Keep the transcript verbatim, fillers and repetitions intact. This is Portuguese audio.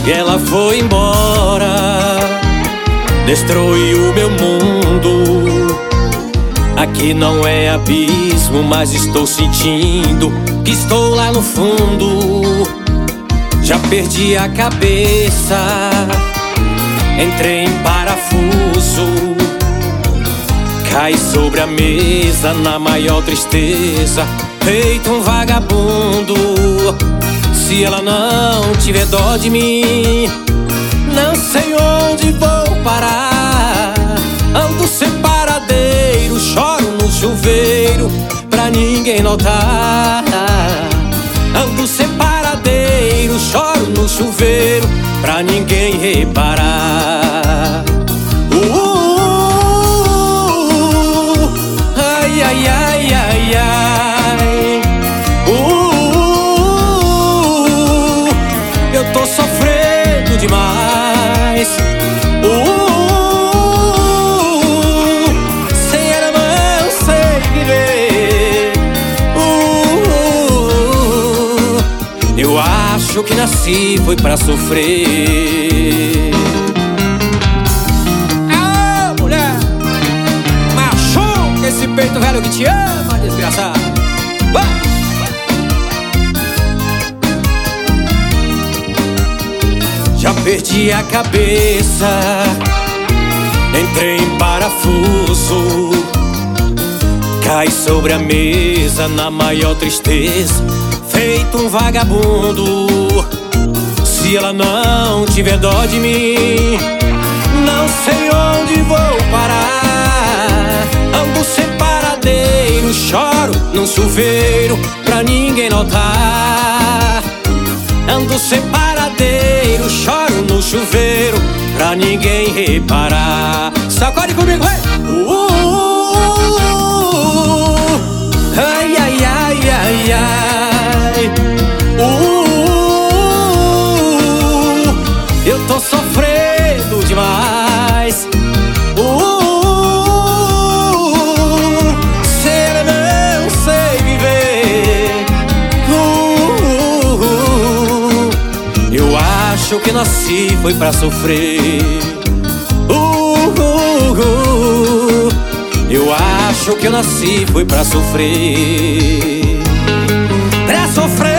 e ela foi embora, destruiu meu mundo. Aqui não é abismo, mas estou sentindo que estou lá no fundo. Já perdi a cabeça, entrei em parafuso, caí sobre a mesa na maior tristeza, feito um vagabundo. Se ela não tiver dó de mim, não sei onde vou parar. Ando sem paradeiro, choro no chuveiro pra ninguém notar. Ando sem paradeiro, choro no chuveiro pra ninguém reparar. uh, uh, uh, Ai, ai, ai, ai, ai. uh, uh, Eu tô sofrendo demais. uh, Eu acho que nasci foi pra sofrer. Ah, mulher, machuca esse peito velho que te ama, desgraçado. Ah! Já perdi a cabeça, entrei em parafuso, cai sobre a mesa na maior tristeza, feito um vagabundo. Se ela não tiver dó de mim, não sei onde vou parar. Ando sem paradeiro, choro num chuveiro pra ninguém notar. Ando sem paradeiro, choro no chuveiro pra ninguém reparar. Sacode comigo, vai! Uh, uh, uh, uh. Ai, ai, ai, ai, ai. Uh, eu tô sofrendo demais. Uh, se eu não sei viver. Uh, eu acho que nasci foi pra sofrer. Uh, eu acho que eu nasci foi pra sofrer. Pra sofrer.